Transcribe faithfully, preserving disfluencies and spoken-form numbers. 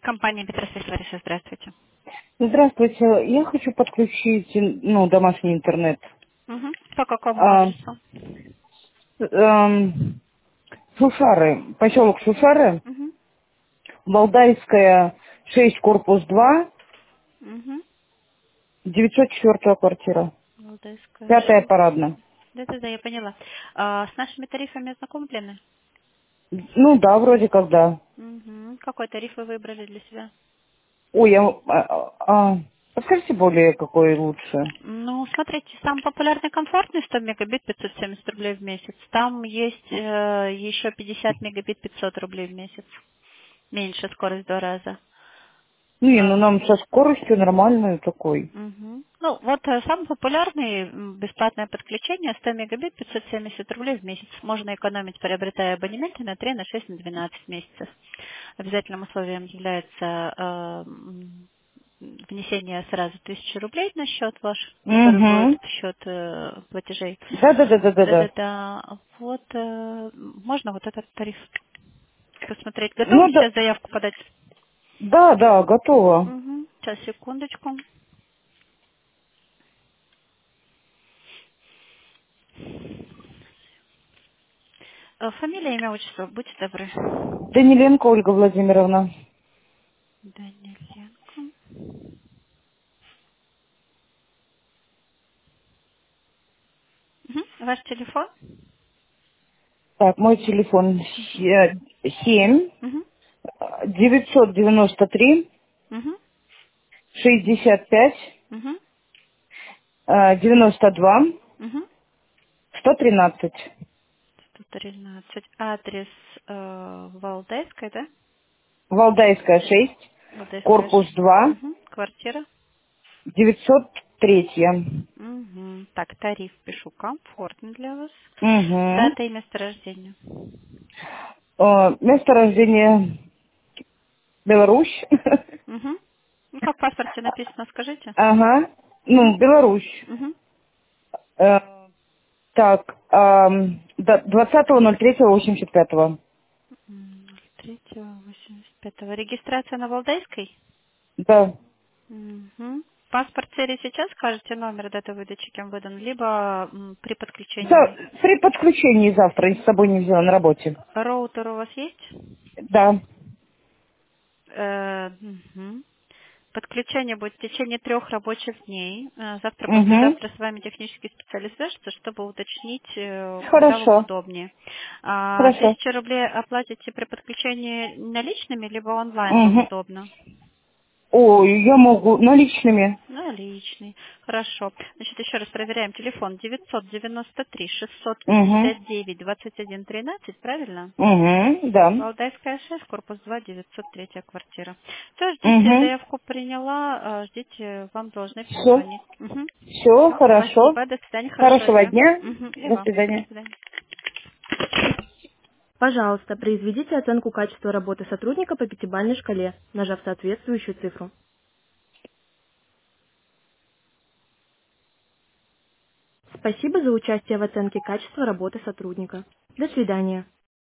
Компания Петросвязь, Лариса, здравствуйте. Здравствуйте, я хочу подключить, ну, домашний интернет. Угу. По какому А, адресу? эм, Шушары, поселок Шушары, Угу. Валдайская, шесть, корпус два, Угу. девятьсот четвёртая квартира, Валдайская пятая шесть. парадная. Да-да-да, я поняла. А, с нашими тарифами ознакомлены? Ну да, вроде как да. Угу. Какой тариф вы выбрали для себя? Ой, я, а, а, а, подскажите более, какой лучше. Ну, смотрите, самый популярный комфортный сто мегабит пятьсот семьдесят рублей в месяц. Там есть э, еще пятьдесят мегабит пятьсот рублей в месяц. Меньше скорость в два раза. Не, ну А, нам со скоростью нормальную такой. Мгм. Ну, вот э, самый популярный м, бесплатное подключение сто мегабит пятьсот семьдесят рублей в месяц. Можно экономить, приобретая абонементы на три, на шесть, на двенадцать месяцев. Обязательным условием является э, м, внесение сразу тысячи рублей на счет ваш, который будет Угу. в счет э, платежей. Да-да-да-да-да-да. Да-да-да. Вот э, можно вот этот тариф посмотреть. Готовы Ну да, сейчас заявку подать? да, да, готово. Угу. Сейчас, секундочку. Э, Фамилия, имя, отчество, будьте добры. Даниленко Ольга Владимировна. Даниленко. Мгм. Ваш телефон? Так, мой телефон се- семь Угу. девятьсот девяносто три Угу. шестьдесят пять Угу. э, девяносто два Угу. сто тринадцать. сто тринадцать. Адрес э, Валдайская, да? Валдайская шесть, Валдайская. корпус два, Угу. Квартира. девятьсот три. Угу. Так, тариф пишу. Комфортно для вас. Угу. Дата и место рождения. Э, место рождения Беларусь. Угу. Ну, как в паспорте написано, скажите. Ага. Угу. Ну, Беларусь. Угу. Э, так, ам, до двадцатого ноль третьего восемьдесят пятого. третьего восемьдесят пятого. Регистрация на Валдайской? Да. Мгм. Паспорт цели сейчас скажете номер даты выдачи, кем выдан, либо м, при За- подключении. при подключении завтра, я с собой не взяла на работе. Роутер у вас есть? Да. Э, мгм. Подключение будет в течение трех рабочих дней. Э, Завтра, Угу. послезавтра с вами технический специалист свяжется, чтобы уточнить, э, когда вам Хорошо. удобнее. А, Хорошо. Тысячу рублей оплатите при подключении наличными, либо онлайн вам Угу. удобно? Ой, я могу наличными. Наличный. Хорошо. Значит, еще раз проверяем. Телефон девятьсот девяносто три шестьсот Угу. пятьдесят девять двадцать один тринадцать, правильно? Угу. Да. Валдайская шесть, корпус два, девятьсот три квартира. Все, ждите, Угу. заявку приняла, а, ждите, вам должны Все. перезвонить. Угу. Все, Все, хорошо. спасибо, до свидания, хорошего Хорошего дня. дня. Угу. И До вам. До свидания. свидания. Пожалуйста, произведите оценку качества работы сотрудника по пятибалльной шкале, нажав соответствующую цифру. Спасибо за участие в оценке качества работы сотрудника. До свидания.